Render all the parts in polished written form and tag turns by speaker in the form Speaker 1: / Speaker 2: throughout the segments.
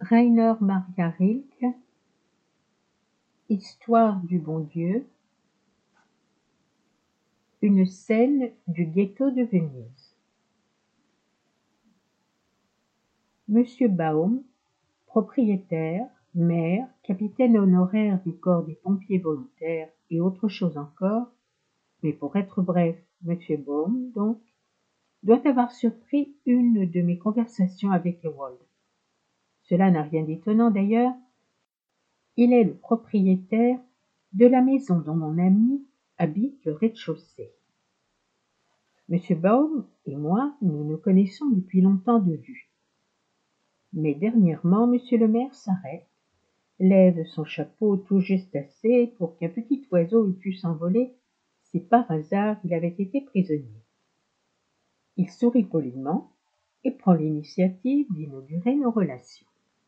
Speaker 1: Rainer Maria Rilke, Histoire du bon Dieu, une scène du ghetto de Venise. Monsieur Baum, propriétaire, maire, capitaine honoraire du corps des pompiers volontaires et autre chose encore, mais pour être bref, Monsieur Baum, donc, doit avoir surpris une de mes conversations avec Ewald. Cela n'a rien d'étonnant d'ailleurs. Il est le propriétaire de la maison dont mon ami habite le rez-de-chaussée. Monsieur Baum et moi, nous nous connaissons depuis longtemps de vue. Mais dernièrement, monsieur le maire s'arrête, lève son chapeau tout juste assez pour qu'un petit oiseau eût pu s'envoler si par hasard il avait été prisonnier. Il sourit poliment et prend l'initiative d'inaugurer nos relations.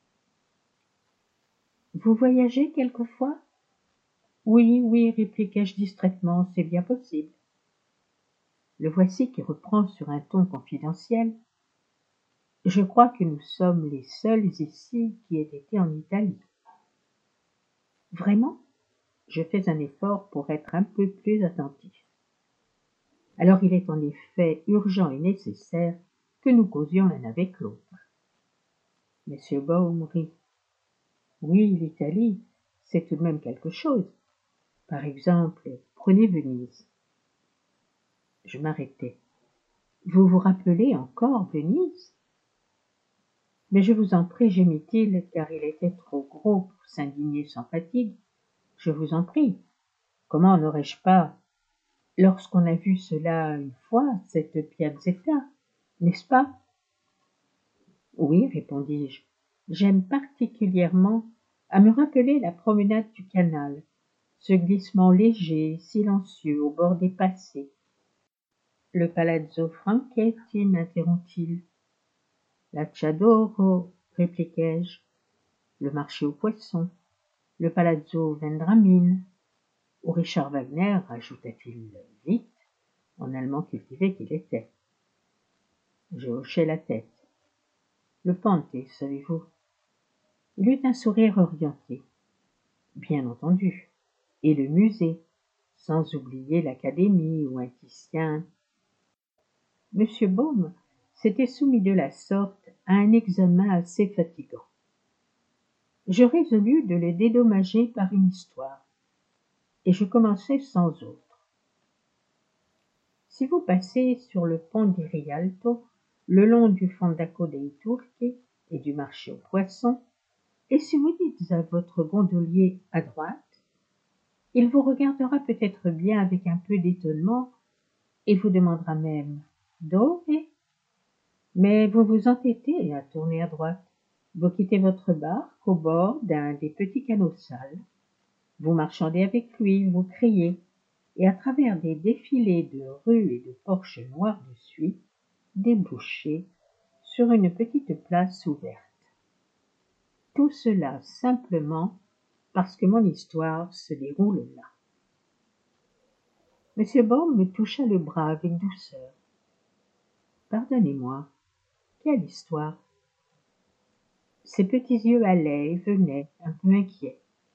Speaker 1: Vous voyagez quelquefois ? Oui, répliquai-je distraitement, c'est bien possible. Le voici qui reprend sur un ton confidentiel. Je crois que nous sommes les seuls ici qui aient été en Italie. Vraiment ? Je fais un effort pour être un peu plus attentif. Alors il est en effet urgent et nécessaire que nous causions l'un avec l'autre. Monsieur Baum rit. Oui, l'Italie, c'est tout de même quelque chose. Par exemple, prenez Venise. Je m'arrêtai. Vous vous rappelez encore Venise ? Mais je vous en prie, gémit-il, car il était trop gros pour s'indigner sans fatigue. Je vous en prie. Comment n'aurais-je pas, lorsqu'on a vu cela une fois, cette piazzetta, n'est-ce pas ? Oui, répondis-je. J'aime particulièrement à me rappeler la promenade du canal, ce glissement léger, silencieux au bord des passées. Le Palazzo Franchetti, m'interrompt-il. La Chadoro, répliquai-je. Le marché aux poissons, le Palazzo Vendramine, ou Richard Wagner, ajouta-t-il vite, en allemand cultivé qu'il était. Je hochai la tête. Le Panthé, savez-vous. Il eut un sourire orienté. Bien entendu. Et le musée, sans oublier l'académie ou un Titien. Monsieur Baum s'était soumis de la sorte à un examen assez fatigant. Je résolus de le dédommager par une histoire, et je commençai sans autre. Si vous passez sur le pont di Rialto, le long du Fondaco dei Turchi et du marché aux poissons, et si vous dites à votre gondolier à droite, il vous regardera peut-être bien avec un peu d'étonnement et vous demandera même « Dove ?» Mais vous vous entêtez à tourner à droite. Vous quittez votre barque au bord d'un des petits canaux sales. Vous marchandez avec lui, vous criez, et à travers des défilés de rues et de porches noirs de suie, débouchez sur une petite place ouverte. Tout cela simplement parce que mon histoire se déroule là. Monsieur Baum me toucha le bras avec douceur. Pardonnez-moi, quelle histoire ? Ses petits yeux allaient et venaient, un peu inquiets.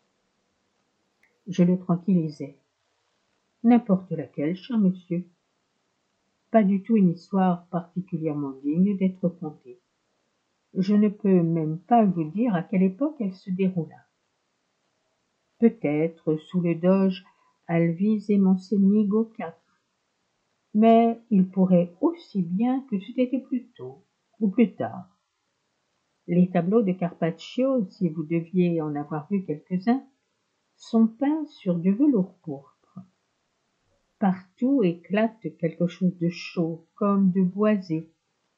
Speaker 1: Je le tranquillisai. N'importe laquelle, cher monsieur. Pas du tout une histoire particulièrement digne d'être contée. Je ne peux même pas vous dire à quelle époque elle se déroula. Peut-être sous le doge Alvise et Monsenigo IV. Mais il pourrait aussi bien que c'eût été plus tôt ou plus tard. Les tableaux de Carpaccio, si vous deviez en avoir vu quelques-uns, sont peints sur du velours pourpre. Partout éclate quelque chose de chaud, comme de boisé.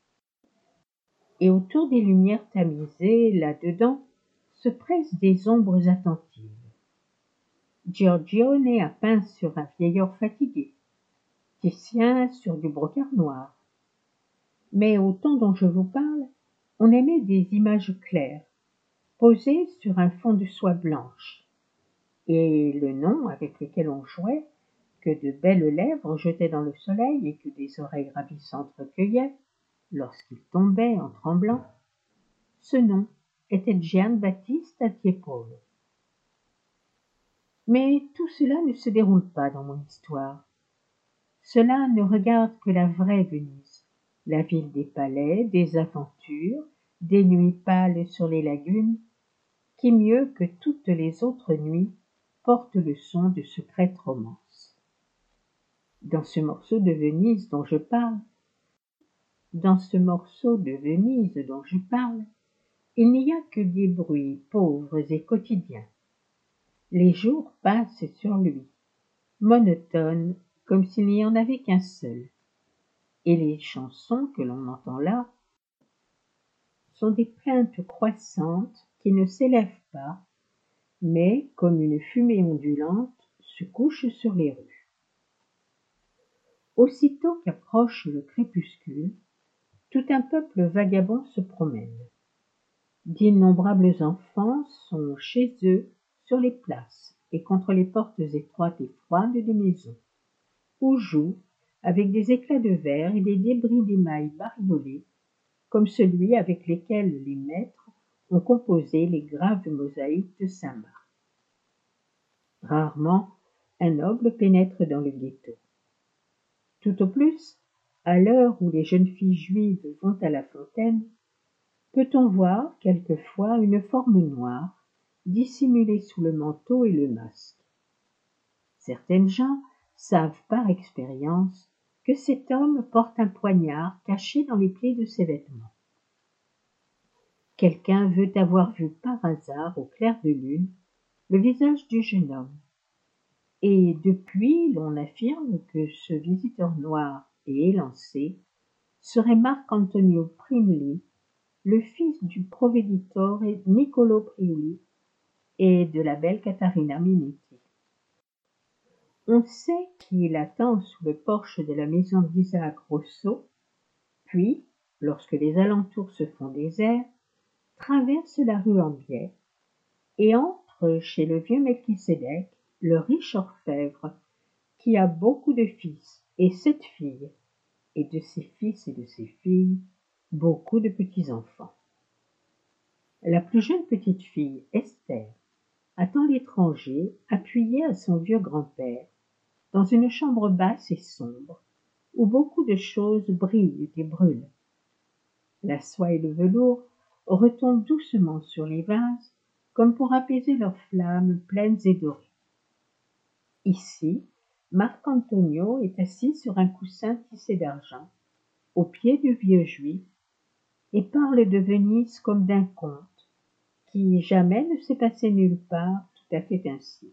Speaker 1: Et autour des lumières tamisées, là-dedans, se pressent des ombres attentives. Giorgione a peint sur un vieillard fatigué, Titien sur du brocart noir. Mais au temps dont je vous parle, on aimait des images claires, posées sur un fond de soie blanche. Et le nom avec lequel on jouait, que de belles lèvres jetaient dans le soleil et que des oreilles ravissantes recueillaient, lorsqu'il tombait en tremblant, ce nom, était Gian Battista Tiepolo. Mais tout cela ne se déroule pas dans mon histoire. Cela ne regarde que la vraie Venise, la ville des palais, des aventures, des nuits pâles sur les lagunes, qui mieux que toutes les autres nuits porte le son de secrètes romances. Dans ce morceau de Venise dont je parle, il n'y a que des bruits pauvres et quotidiens. Les jours passent sur lui, monotones comme s'il n'y en avait qu'un seul, et les chansons que l'on entend là sont des plaintes croissantes qui ne s'élèvent pas, mais, comme une fumée ondulante, se couchent sur les rues. Aussitôt qu'approche le crépuscule, tout un peuple vagabond se promène. D'innombrables enfants sont chez eux sur les places et contre les portes étroites et froides des maisons, ou jouent avec des éclats de verre et des débris d'émail bariolés, comme celui avec lesquels les maîtres ont composé les graves mosaïques de Saint-Marc. Rarement un noble pénètre dans le ghetto. Tout au plus, à l'heure où les jeunes filles juives vont à la fontaine, peut-on voir quelquefois une forme noire dissimulée sous le manteau et le masque. Certaines gens savent par expérience que cet homme porte un poignard caché dans les plis de ses vêtements. Quelqu'un veut avoir vu par hasard au clair de lune le visage du jeune homme, et depuis l'on affirme que ce visiteur noir et élancé serait Marc-Antonio Primli, le fils du proveditore Niccolo Priuli et de la belle Catarina Minetti. On sait qu'il attend sous le porche de la maison d'Isaac Rosso, puis, lorsque les alentours se font déserts, traverse la rue en biais et entre chez le vieux Melchisédek, le riche orfèvre, qui a beaucoup de fils et 7 filles, et de ses fils et de ses filles, beaucoup de petits-enfants. La plus jeune petite fille, Esther, attend l'étranger appuyé à son vieux grand-père, dans une chambre basse et sombre, où beaucoup de choses brillent et brûlent. La soie et le velours retombent doucement sur les vases, comme pour apaiser leurs flammes pleines et dorées. Ici, Marc-Antonio est assis sur un coussin tissé d'argent, au pied du vieux juif, et parle de Venise comme d'un conte, qui jamais ne s'est passé nulle part tout à fait ainsi.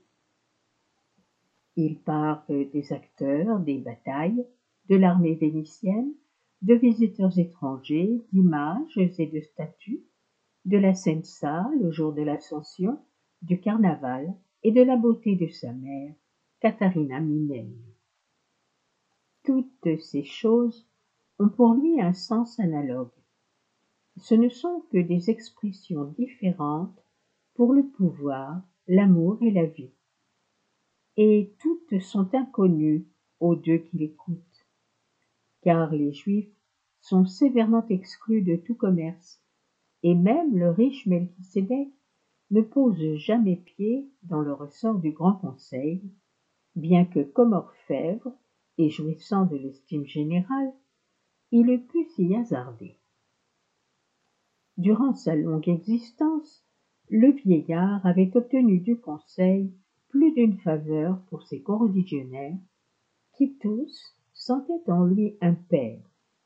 Speaker 1: Il parle des acteurs, des batailles, de l'armée vénitienne, de visiteurs étrangers, d'images et de statues, de la Sensa le jour de l'Ascension, du carnaval et de la beauté de sa mère, Catarina Minelli. Toutes ces choses ont pour lui un sens analogue. Ce ne sont que des expressions différentes pour le pouvoir, l'amour et la vie. Et toutes sont inconnues aux deux qui l'écoutent, car les Juifs sont sévèrement exclus de tout commerce, et même le riche Melchisédek ne pose jamais pied dans le ressort du Grand Conseil, bien que comme orfèvre, et jouissant de l'estime générale, il eût pu s'y hasarder. Durant sa longue existence, le vieillard avait obtenu du Conseil plus d'une faveur pour ses coreligionnaires, qui tous sentaient en lui un père.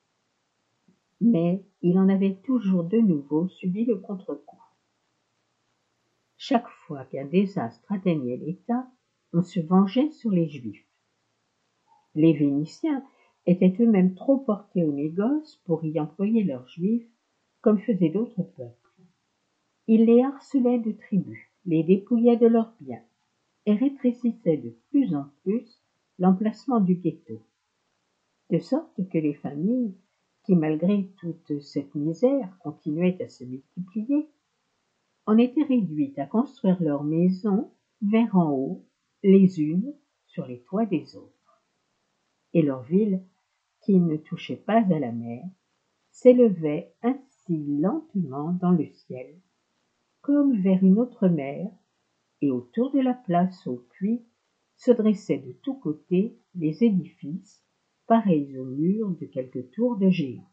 Speaker 1: Mais il en avait toujours de nouveau subi le contre-coup. Chaque fois qu'un désastre atteignait l'État, on se vengeait sur les Juifs. Les Vénitiens étaient eux-mêmes trop portés au négoce pour y employer leurs Juifs, comme faisaient d'autres peuples. Ils les harcelaient de tribut, les dépouillaient de leurs biens, et rétrécissaient de plus en plus l'emplacement du ghetto, de sorte que les familles, qui malgré toute cette misère continuaient à se multiplier, en étaient réduites à construire leurs maisons vers en haut, les unes sur les toits des autres. Et leurs villes, qui ne touchaient pas à la mer, s'élevaient ainsi lentement dans le ciel, comme vers une autre mer, et autour de la place au puits se dressaient de tous côtés les édifices, pareils aux murs de quelques tours de géants.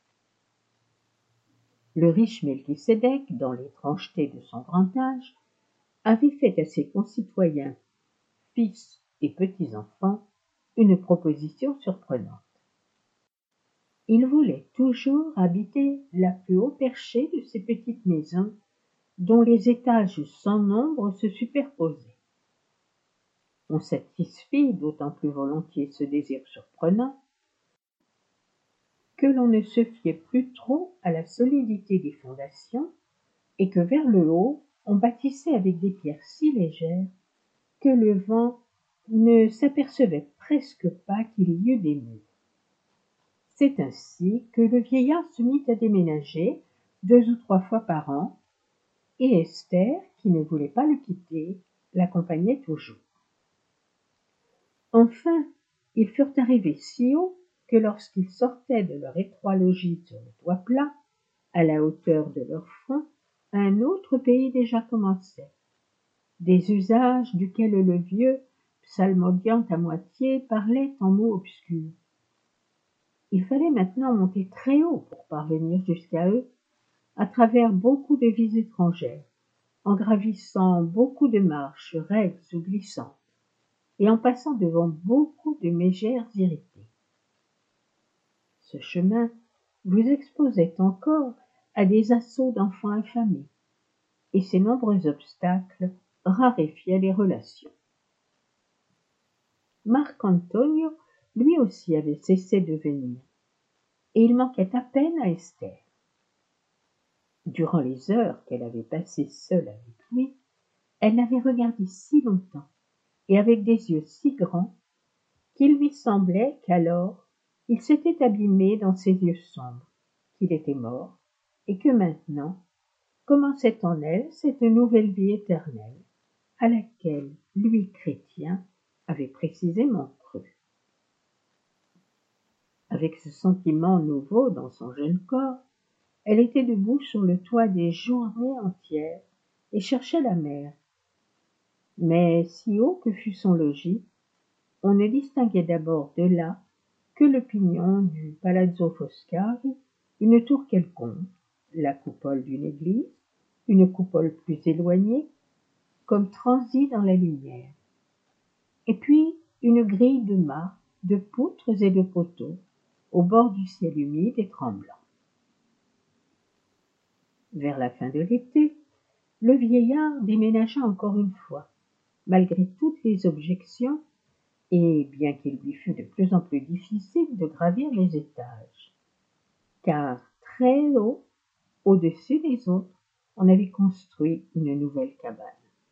Speaker 1: Le riche Melchisédek, dans l'étrangeté de son grand âge, avait fait à ses concitoyens, fils et petits-enfants, une proposition surprenante. Il voulait toujours habiter la plus haut perchée de ces petites maisons dont les étages sans nombre se superposaient. On satisfit d'autant plus volontiers ce désir surprenant que l'on ne se fiait plus trop à la solidité des fondations et que vers le haut on bâtissait avec des pierres si légères que le vent ne s'apercevait presque pas qu'il y eût des murs. C'est ainsi que le vieillard se mit à déménager 2 ou 3 fois par an, et Esther, qui ne voulait pas le quitter, l'accompagnait toujours. Enfin, ils furent arrivés si haut que lorsqu'ils sortaient de leur étroit logis sur le toit plat, à la hauteur de leur front, un autre pays déjà commençait, des usages duquel le vieux, psalmodiant à moitié, parlait en mots obscurs. Il fallait maintenant monter très haut pour parvenir jusqu'à eux, à travers beaucoup de vies étrangères, en gravissant beaucoup de marches raides ou glissantes, et en passant devant beaucoup de mégères irritées. Ce chemin vous exposait encore à des assauts d'enfants affamés, et ces nombreux obstacles raréfiaient les relations. Marc-Antonio, lui aussi, avait cessé de venir, et il manquait à peine à Esther. Durant les heures qu'elle avait passées seule avec lui, elle l'avait regardé si longtemps, et avec des yeux si grands, qu'il lui semblait qu'alors il s'était abîmé dans ses yeux sombres, qu'il était mort, et que maintenant commençait en elle cette nouvelle vie éternelle, à laquelle lui, chrétien, avait précisément cru. Avec ce sentiment nouveau dans son jeune corps, elle était debout sur le toit des journées entières et cherchait la mer. Mais si haut que fût son logis, on ne distinguait d'abord de là que le pignon du Palazzo Foscari, une tour quelconque, la coupole d'une église, une coupole plus éloignée, comme transie dans la lumière, et puis une grille de mâts, de poutres et de poteaux, au bord du ciel humide et tremblant. Vers la fin de l'été, le vieillard déménagea encore une fois, malgré toutes les objections, et bien qu'il lui fût de plus en plus difficile de gravir les étages, car très haut, au-dessus des autres, on avait construit une nouvelle cabane.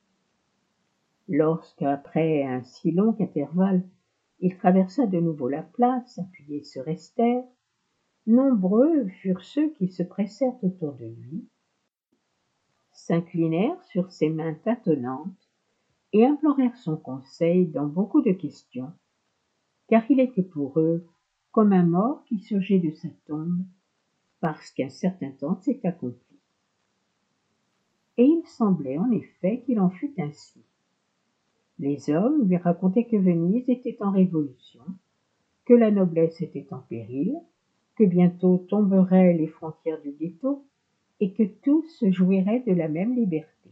Speaker 1: Lorsqu'après un si long intervalle, il traversa de nouveau la place, appuyé sur Esther, nombreux furent ceux qui se pressèrent autour de lui, s'inclinèrent sur ses mains tâtonnantes et implorèrent son conseil dans beaucoup de questions, car il était pour eux comme un mort qui surgit de sa tombe, parce qu'un certain temps s'est accompli. Et il semblait en effet qu'il en fût ainsi. Les hommes lui racontaient que Venise était en révolution, que la noblesse était en péril, que bientôt tomberaient les frontières du ghetto, et que tous jouiraient de la même liberté.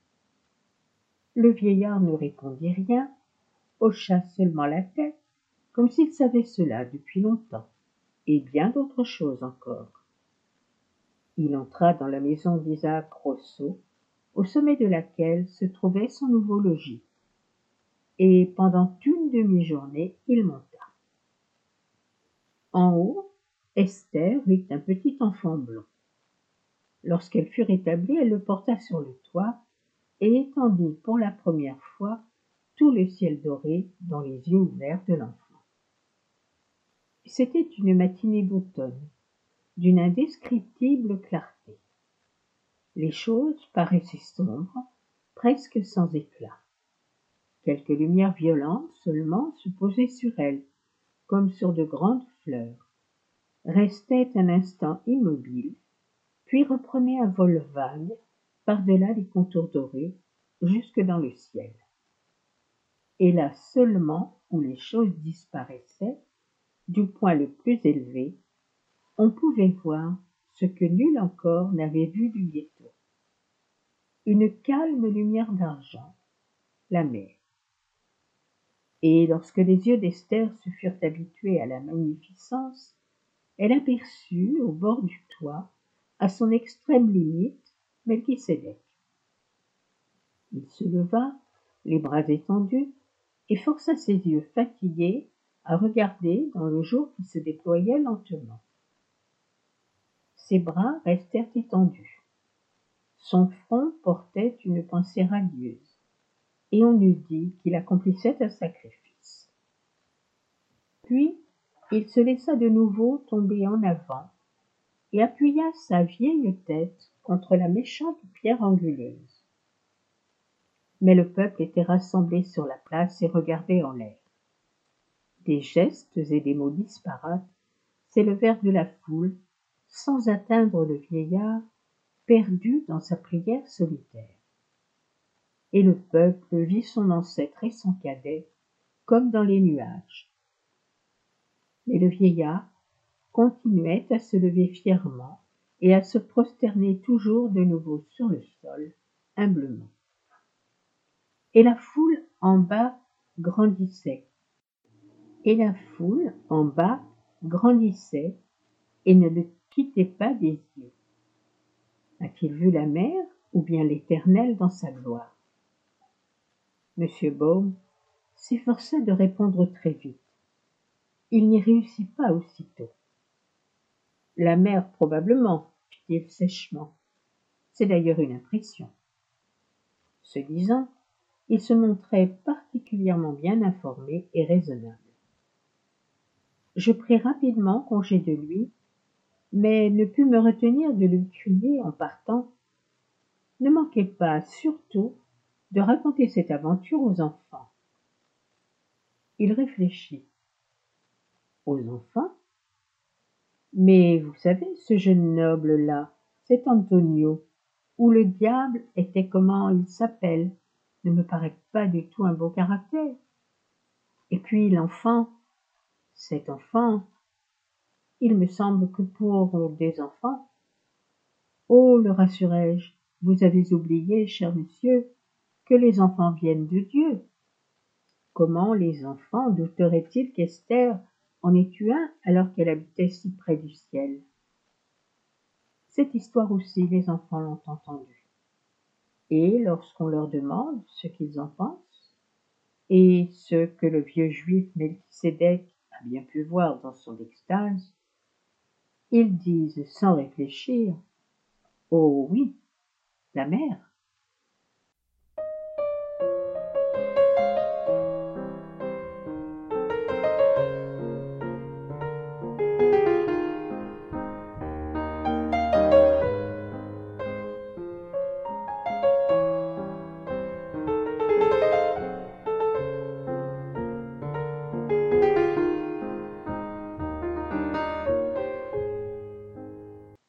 Speaker 1: Le vieillard ne répondit rien, hocha seulement la tête, comme s'il savait cela depuis longtemps, et bien d'autres choses encore. Il entra dans la maison d'Isaac Rosso, au sommet de laquelle se trouvait son nouveau logis, et pendant une demi-journée il monta. En haut, Esther vit un petit enfant blond. Lorsqu'elle fut rétablie, elle le porta sur le toit et étendit pour la première fois tout le ciel doré dans les yeux ouverts de l'enfant. C'était une matinée d'automne, d'une indescriptible clarté. Les choses paraissaient sombres, presque sans éclat. Quelques lumières violentes seulement se posaient sur elles, comme sur de grandes fleurs, restaient un instant immobiles, puis reprenaient un vol vague, par-delà les contours dorés, jusque dans le ciel. Et là seulement où les choses disparaissaient, du point le plus élevé, on pouvait voir ce que nul encore n'avait vu du ghetto. Une calme lumière d'argent, la mer. Et lorsque les yeux d'Esther se furent habitués à la magnificence, elle aperçut, au bord du toit, à son extrême limite, Melchisédek. Il se leva, les bras étendus, et força ses yeux fatigués à regarder dans le jour qui se déployait lentement. Ses bras restèrent étendus. Son front portait une pensée radieuse, et on eût dit qu'il accomplissait un sacrifice. Puis il se laissa de nouveau tomber en avant et appuya sa vieille tête contre la méchante pierre anguleuse. Mais le peuple était rassemblé sur la place et regardait en l'air. Des gestes et des mots disparates s'élevèrent de la foule sans atteindre le vieillard perdu dans sa prière solitaire. Et le peuple vit son ancêtre et son cadet comme dans les nuages. Mais le vieillard continuait à se lever fièrement et à se prosterner toujours de nouveau sur le sol, humblement. Et la foule en bas grandissait. Et la foule en bas grandissait et ne le quittait pas des yeux. A-t-il vu la mer ou bien l'Éternel dans sa gloire? M. Baum s'efforça de répondre très vite. Il n'y réussit pas aussitôt. La mer, probablement, fit-il sèchement. C'est d'ailleurs une impression. Ce disant, il se montrait particulièrement bien informé et raisonnable. Je pris rapidement congé de lui, mais ne pus me retenir de lui crier en partant: « Ne manquez pas, surtout, de raconter cette aventure aux enfants. » Il réfléchit. Aux enfants? Mais vous savez, ce jeune noble-là, cet Antonio, ou le diable était comment il s'appelle, ne me paraît pas du tout un beau caractère. Et puis l'enfant, cet enfant, il me semble que pour des enfants... Oh, le rassurai-je, vous avez oublié, cher monsieur, que les enfants viennent de Dieu. Comment les enfants douteraient-ils qu'Esther en ait eu un alors qu'elle habitait si près du ciel? Cette histoire aussi, les enfants l'ont entendue. Et lorsqu'on leur demande ce qu'ils en pensent, et ce que le vieux juif Melchisédek a bien pu voir dans son extase, ils disent sans réfléchir: « Oh oui, la mer. »